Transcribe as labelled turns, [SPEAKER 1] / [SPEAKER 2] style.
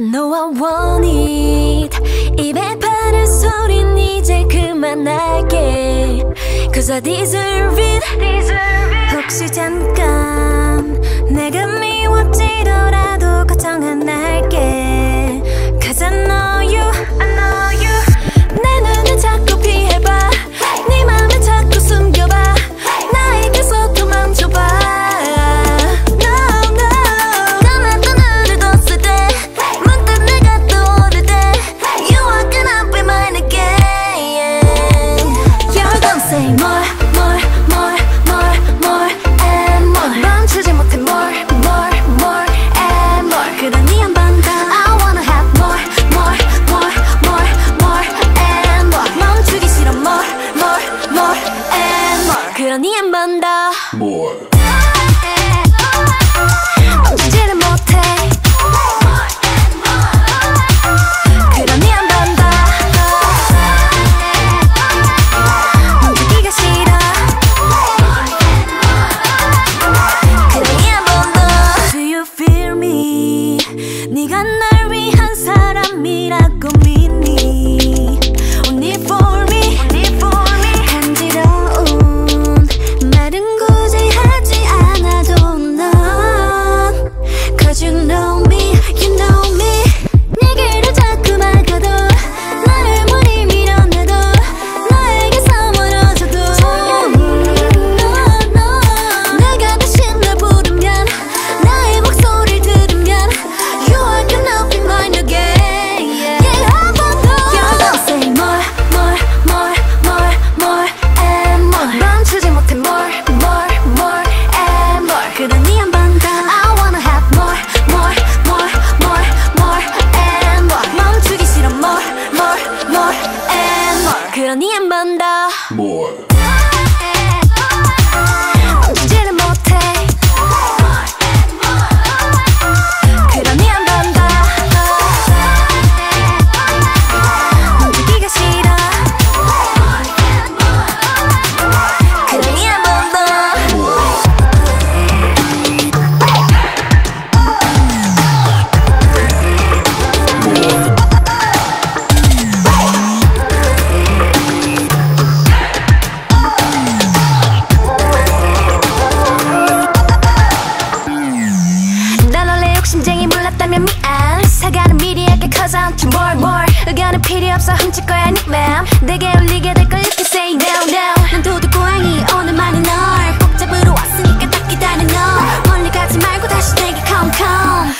[SPEAKER 1] No, I want it. 입에 바른 소린 이제 그만할게. Cause I deserve it. 혹시 잠깐 내가 미워지더라도 걱정 안 할게. Cause I know you. 내 눈을 자꾸 피해봐. 네 맘을 자꾸 숨겨봐. 나에게서 도망쳐봐. 그러니 한 번 더
[SPEAKER 2] More.
[SPEAKER 1] 멈추지를 못해. 그러니 한 번 더 멈추기가 싫어. 그러니 한 번 더. Do you feel me? 네가 날 위한 사람이라고 믿니? Only for me. 그러니 한 번 더
[SPEAKER 2] More.
[SPEAKER 1] 멈추지를 못해. 그러니 한 번 더 멈추기가 싫어. 그러니 한 번 더. 심장이 몰랐다면 미안. 사과는 미리 할게 cause I'm too more. 의견은 필요 없어 훔칠 거야 네 맘. 내게 울리게 될 걸 you can say no. 난 도둑고양이 오늘만은 널 꼭 잡으러 왔으니까 딱 기다려 너. 멀리 가지 말고 다시 내게 come.